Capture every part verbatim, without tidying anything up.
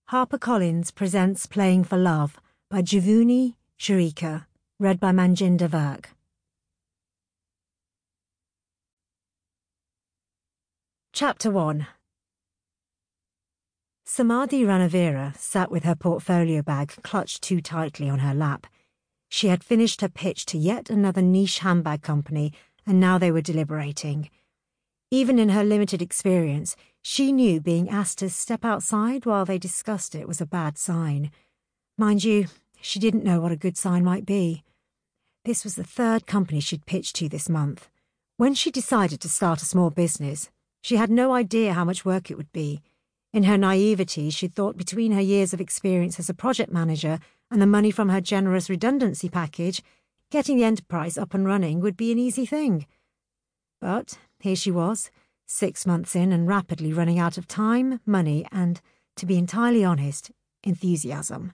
HarperCollins presents Playing for Love by Juvuni Sharika, read by Manjinder Virk. Chapter one. Samadhi Ranavira sat with her portfolio bag clutched too tightly on her lap. She had finished her pitch to yet another niche handbag company, and now they were deliberating. Even in her limited experience, she knew being asked to step outside while they discussed it was a bad sign. Mind you, she didn't know what a good sign might be. This was the third company she'd pitched to this month. When she decided to start a small business, she had no idea how much work it would be. In her naivety, she thought between her years of experience as a project manager and the money from her generous redundancy package, getting the enterprise up and running would be an easy thing. But here she was, six months in and rapidly running out of time, money, and, to be entirely honest, enthusiasm.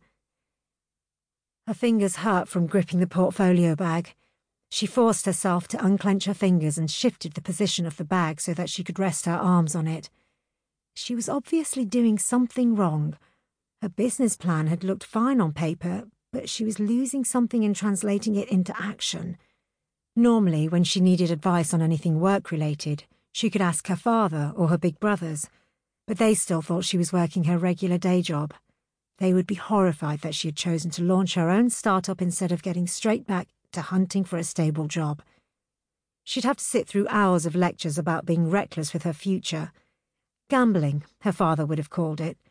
Her fingers hurt from gripping the portfolio bag. She forced herself to unclench her fingers and shifted the position of the bag so that she could rest her arms on it. She was obviously doing something wrong. Her business plan had looked fine on paper, but she was losing something in translating it into action. Normally, when she needed advice on anything work-related, she could ask her father or her big brothers, but they still thought she was working her regular day job. They would be horrified that she had chosen to launch her own startup instead of getting straight back to hunting for a stable job. She'd have to sit through hours of lectures about being reckless with her future. Gambling, her father would have called it.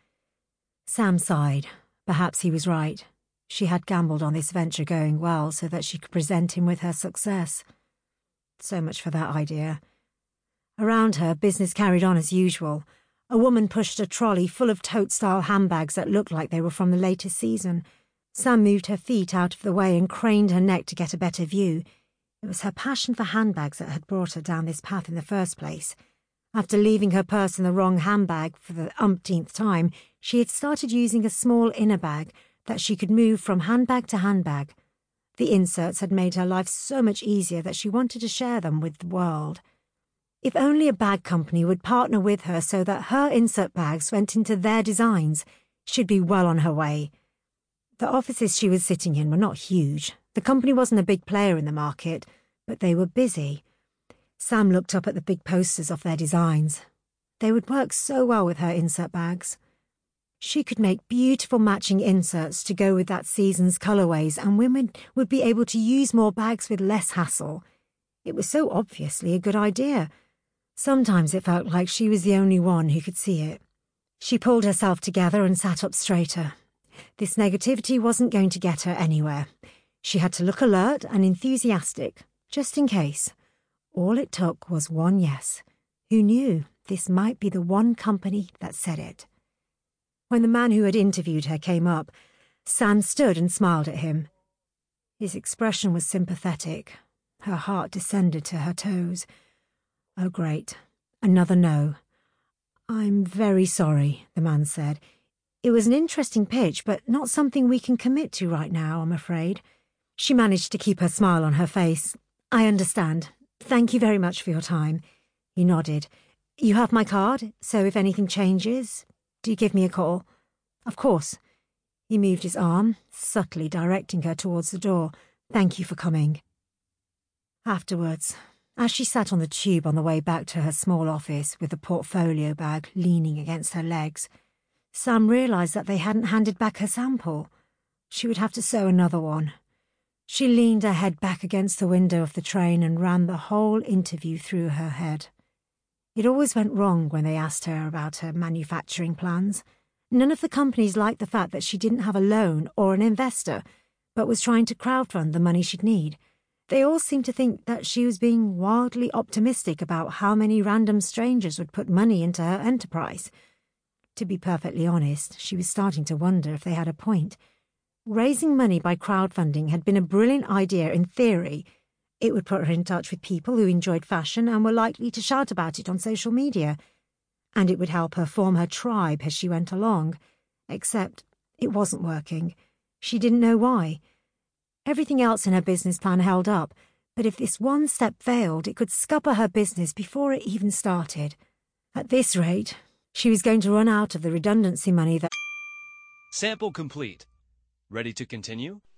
Sam sighed. Perhaps he was right. She had gambled on this venture going well so that she could present him with her success. So much for that idea. Around her, business carried on as usual. A woman pushed a trolley full of tote-style handbags that looked like they were from the latest season. Sam moved her feet out of the way and craned her neck to get a better view. It was her passion for handbags that had brought her down this path in the first place. After leaving her purse in the wrong handbag for the umpteenth time, she had started using a small inner bag that she could move from handbag to handbag. The inserts had made her life so much easier that she wanted to share them with the world. If only a bag company would partner with her so that her insert bags went into their designs, she'd be well on her way. The offices she was sitting in were not huge. The company wasn't a big player in the market, but they were busy. Sam looked up at the big posters of their designs. They would work so well with her insert bags. She could make beautiful matching inserts to go with that season's colourways, and women would be able to use more bags with less hassle. It was so obviously a good idea. Sometimes it felt like she was the only one who could see it. She pulled herself together and sat up straighter. This negativity wasn't going to get her anywhere. She had to look alert and enthusiastic, just in case. All it took was one yes. Who knew this might be the one company that said it? When the man who had interviewed her came up, Sam stood and smiled at him. His expression was sympathetic. Her heart descended to her toes. Oh, great. Another no. I'm very sorry, the man said. It was an interesting pitch, but not something we can commit to right now, I'm afraid. She managed to keep her smile on her face. I understand. Thank you very much for your time. He nodded. You have my card, so if anything changes, do give me a call. Of course. He moved his arm, subtly directing her towards the door. Thank you for coming. Afterwards, as she sat on the tube on the way back to her small office with the portfolio bag leaning against her legs, Sam realised that they hadn't handed back her sample. She would have to sew another one. She leaned her head back against the window of the train and ran the whole interview through her head. It always went wrong when they asked her about her manufacturing plans. None of the companies liked the fact that she didn't have a loan or an investor, but was trying to crowdfund the money she'd need. They all seemed to think that she was being wildly optimistic about how many random strangers would put money into her enterprise. To be perfectly honest, she was starting to wonder if they had a point. Raising money by crowdfunding had been a brilliant idea in theory. It would put her in touch with people who enjoyed fashion and were likely to shout about it on social media. And it would help her form her tribe as she went along. Except it wasn't working. She didn't know why. Everything else in her business plan held up, but if this one step failed, it could scupper her business before it even started. At this rate, she was going to run out of the redundancy money that... Sample complete. Ready to continue?